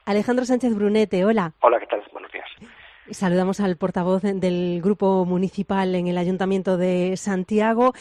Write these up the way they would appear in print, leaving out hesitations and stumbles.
Alejandro Sánchez Brunete, hola. Hola, ¿qué tal? Buenos días. Saludamos al portavoz del Grupo Municipal en el Ayuntamiento de Santiago.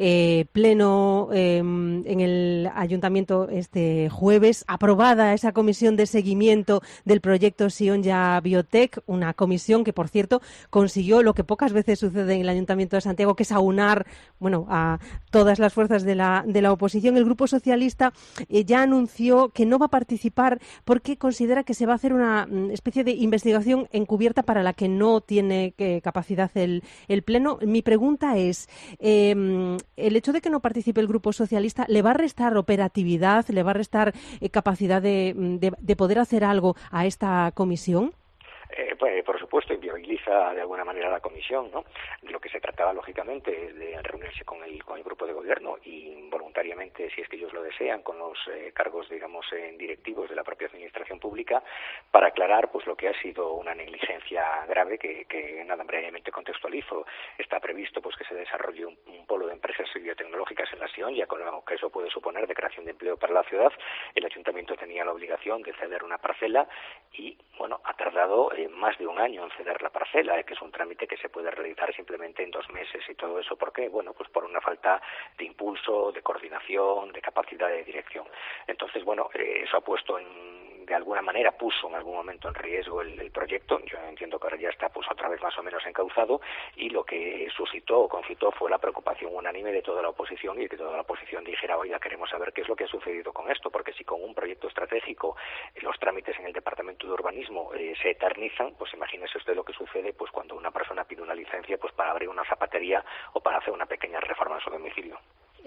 Pleno en el Ayuntamiento este jueves. Aprobada esa comisión de seguimiento del proyecto Sionja Biotech, una comisión que, por cierto, consiguió lo que pocas veces sucede en el Ayuntamiento de Santiago, que es aunar a todas las fuerzas de la oposición. El Grupo Socialista ya anunció que no va a participar porque considera que se va a hacer una especie de investigación encubierta para la que no tiene capacidad el Pleno. Mi pregunta es, ¿el hecho de que no participe el Grupo Socialista le va a restar operatividad, le va a restar capacidad de poder hacer algo a esta comisión? Pues, por supuesto, inviabiliza de alguna manera la comisión, ¿no? De lo que se trataba, lógicamente, es de reunirse con el grupo de gobierno y voluntariamente, si es que ellos lo desean, con los cargos, digamos, directivos de la propia administración pública, para aclarar pues lo que ha sido una negligencia grave que nada, brevemente contextualizo. Está previsto pues que se desarrolle un polo de empresas biotecnológicas en la Sionja, con lo que eso puede suponer de creación de empleo para la ciudad. El ayuntamiento tenía la obligación de ceder una parcela y, bueno, ha tardado más de un año en ceder la parcela, que es un trámite que se puede realizar simplemente en 2 meses. Y todo eso, ¿por qué? Bueno, pues por una falta de impulso, de coordinación, de capacidad de dirección. Entonces, bueno, eso ha puesto de alguna manera puso en algún momento en riesgo el proyecto. Yo entiendo que ahora ya está pues otra vez más o menos encauzado, y lo que suscitó o concitó fue la preocupación unánime de toda la oposición, y que toda la oposición dijera: oiga, queremos saber qué es lo que ha sucedido con esto, porque si con un proyecto estratégico los trámites en el Departamento de Urbanismo se eternizan, pues imagínese usted lo que sucede pues cuando una persona pide una licencia pues para abrir una zapatería o para hacer una pequeña reforma en su domicilio.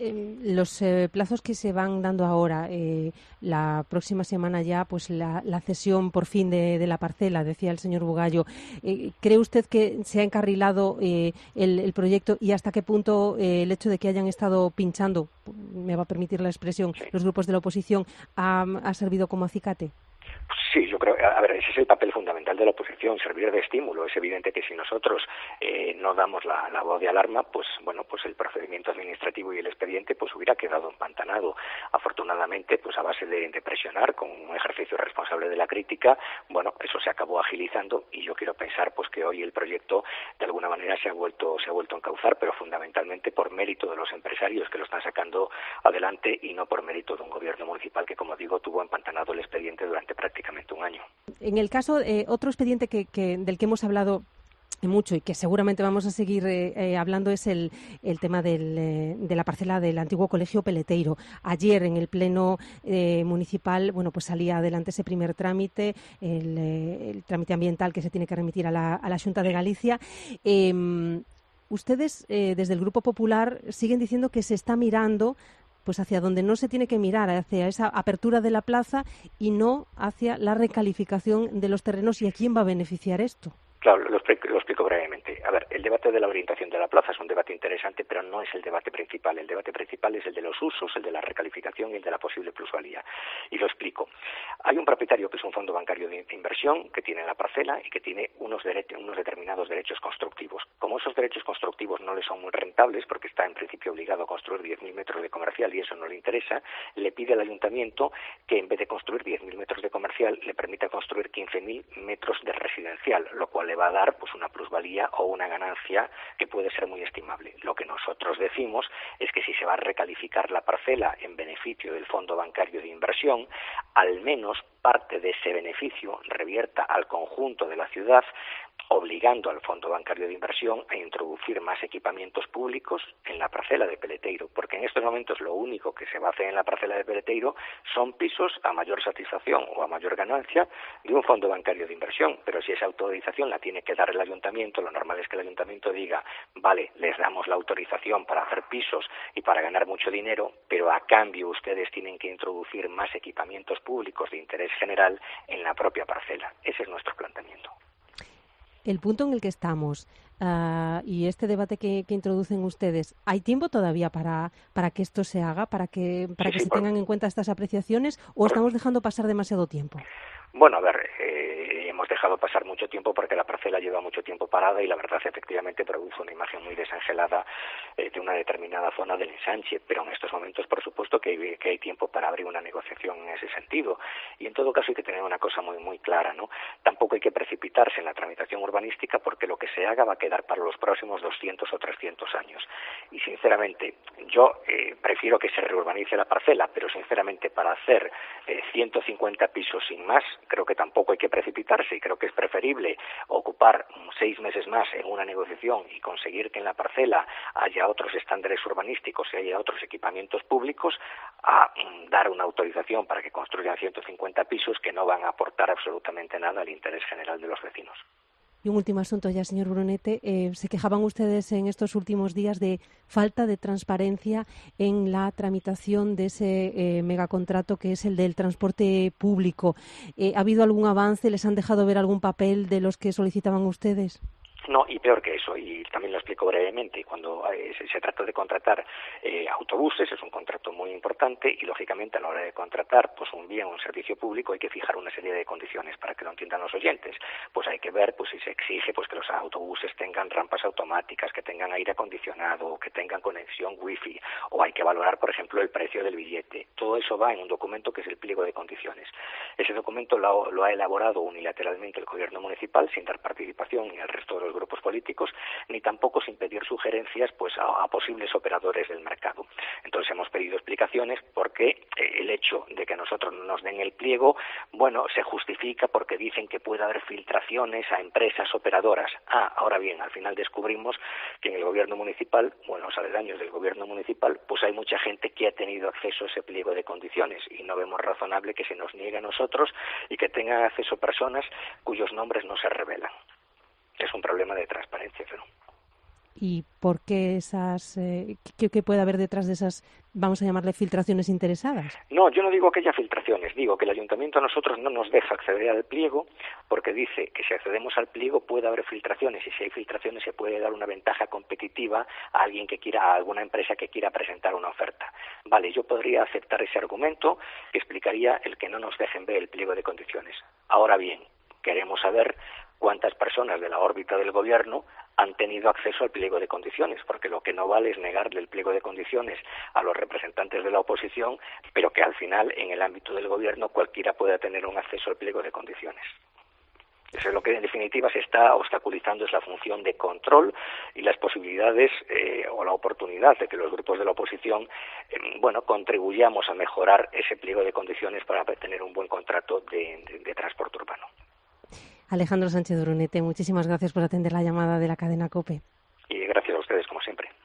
Los plazos que se van dando ahora, la próxima semana ya, pues la cesión por fin de la parcela, decía el señor Bugallo. ¿Cree usted que se ha encarrilado el proyecto, y hasta qué punto el hecho de que hayan estado pinchando, me va a permitir la expresión, Sí. los grupos de la oposición, ha servido como acicate? Sí, yo creo, a ver, ese es el papel fundamental de la oposición, servir de estímulo. Es evidente que si nosotros no damos la voz de alarma, pues bueno, pues el procedimiento administrativo y el expediente pues hubiera quedado empantanado. Afortunadamente, pues a base de presionar con un ejercicio responsable de la crítica, bueno, eso se acabó agilizando, y yo quiero pensar pues que hoy el proyecto de alguna manera se ha vuelto a encauzar, pero fundamentalmente por mérito de los empresarios que lo están sacando adelante, y no por mérito de un gobierno municipal que, como digo, tuvo empantanado el expediente durante prácticamente un año. En el caso, otro expediente del que hemos hablado mucho y que seguramente vamos a seguir hablando es el tema de la parcela del antiguo Colegio Peleteiro. Ayer en el Pleno municipal, bueno, pues salía adelante ese primer trámite, el trámite ambiental que se tiene que remitir a la Xunta de Galicia. Ustedes, desde el Grupo Popular, siguen diciendo que se está mirando pues hacia donde no se tiene que mirar, hacia esa apertura de la plaza y no hacia la recalificación de los terrenos. ¿Y a quién va a beneficiar esto? Claro, lo explico brevemente. A ver, el debate de la orientación de la plaza es un debate interesante, pero no es el debate principal. El debate principal es el de los usos, el de la recalificación y el de la posible plusvalía. Y lo explico. Hay un propietario que es un fondo bancario de inversión que tiene la parcela y que tiene unos determinados derechos constructivos. Como esos derechos constructivos no le son muy rentables, porque está en principio obligado a construir 10.000 metros de comercial y eso no le interesa, le pide al ayuntamiento que en vez de construir 10.000 metros de comercial le permita construir 15.000 metros de residencial, lo cual le va a dar pues una plusvalía o una ganancia que puede ser muy estimable. Lo que nosotros decimos es que si se va a recalificar la parcela en beneficio del fondo bancario de inversión, al menos parte de ese beneficio revierta al conjunto de la ciudad, obligando al Fondo Bancario de Inversión a introducir más equipamientos públicos en la parcela de Peleteiro, porque en estos momentos lo único que se va a hacer en la parcela de Peleteiro son pisos a mayor satisfacción o a mayor ganancia de un Fondo Bancario de Inversión, pero si esa autorización la tiene que dar el ayuntamiento, lo normal es que el ayuntamiento diga: vale, les damos la autorización para hacer pisos y para ganar mucho dinero, pero a cambio ustedes tienen que introducir más equipamientos públicos de interés general en la propia parcela. Ese es nuestro planteamiento. El punto en el que estamos y este debate que introducen ustedes, ¿hay tiempo todavía para que esto se haga, para que se tengan en cuenta estas apreciaciones, o estamos dejando pasar demasiado tiempo? Bueno, a ver, hemos dejado pasar mucho tiempo porque la parcela lleva mucho tiempo parada y la verdad efectivamente produce una imagen muy desangelada de una determinada zona del ensanche, pero en estos momentos por supuesto que hay tiempo para abrir una negociación en ese sentido. Y en todo caso hay que tener una cosa muy clara, ¿no? Tampoco hay que precipitarse en la tramitación urbanística porque lo que se haga va a quedar para los próximos 200 o 300 años. Y sinceramente, yo prefiero que se reurbanice la parcela, pero sinceramente para hacer 150 pisos sin más, creo que tampoco hay que precipitarse y creo que es preferible ocupar 6 meses más en una negociación y conseguir que en la parcela haya otros estándares urbanísticos y haya otros equipamientos públicos a dar una autorización para que construyan 150 pisos que no van a aportar absolutamente nada al interés general de los vecinos. Y un último asunto ya, señor Brunete. Se quejaban ustedes en estos últimos días de falta de transparencia en la tramitación de ese megacontrato que es el del transporte público. ¿Ha habido algún avance? ¿Les han dejado ver algún papel de los que solicitaban ustedes? No, y peor que eso, y también lo explico brevemente, cuando se trata de contratar autobuses, es un contrato muy importante y, lógicamente, a la hora de contratar pues un bien o un servicio público hay que fijar una serie de condiciones para que lo entiendan los oyentes. Pues hay que ver pues si se exige pues que los autobuses tengan rampas automáticas, que tengan aire acondicionado, que tengan conexión wifi, o hay que valorar, por ejemplo, el precio del billete. Todo eso va en un documento que es el pliego de condiciones. Ese documento lo ha elaborado unilateralmente el gobierno municipal sin dar participación ni al resto de los grupos políticos, ni tampoco sin pedir sugerencias pues a posibles operadores del mercado. Entonces hemos pedido explicaciones porque el hecho de que nosotros no nos den el pliego, bueno, se justifica porque dicen que puede haber filtraciones a empresas operadoras. Ahora bien, al final descubrimos que en el gobierno municipal, bueno, los aledaños del gobierno municipal, pues hay mucha gente que ha tenido acceso a ese pliego de condiciones y no vemos razonable que se nos niegue a nosotros y que tengan acceso personas cuyos nombres no se revelan. Es un problema de transparencia, pero... ¿Y por qué qué puede haber detrás de esas, vamos a llamarle, filtraciones interesadas? No, yo no digo que haya filtraciones, digo que el ayuntamiento a nosotros no nos deja acceder al pliego porque dice que si accedemos al pliego puede haber filtraciones y si hay filtraciones se puede dar una ventaja competitiva a alguna empresa que quiera presentar una oferta. Vale, yo podría aceptar ese argumento que explicaría el que no nos dejen ver el pliego de condiciones. Ahora bien, queremos saber cuántas personas de la órbita del gobierno han tenido acceso al pliego de condiciones, porque lo que no vale es negarle el pliego de condiciones a los representantes de la oposición, pero que al final, en el ámbito del gobierno, cualquiera pueda tener un acceso al pliego de condiciones. Eso es lo que en definitiva se está obstaculizando, es la función de control y las posibilidades o la oportunidad de que los grupos de la oposición contribuyamos a mejorar ese pliego de condiciones para tener un buen contrato de transporte urbano. Alejandro Sánchez Brunete, muchísimas gracias por atender la llamada de la cadena COPE. Y gracias a ustedes, como siempre.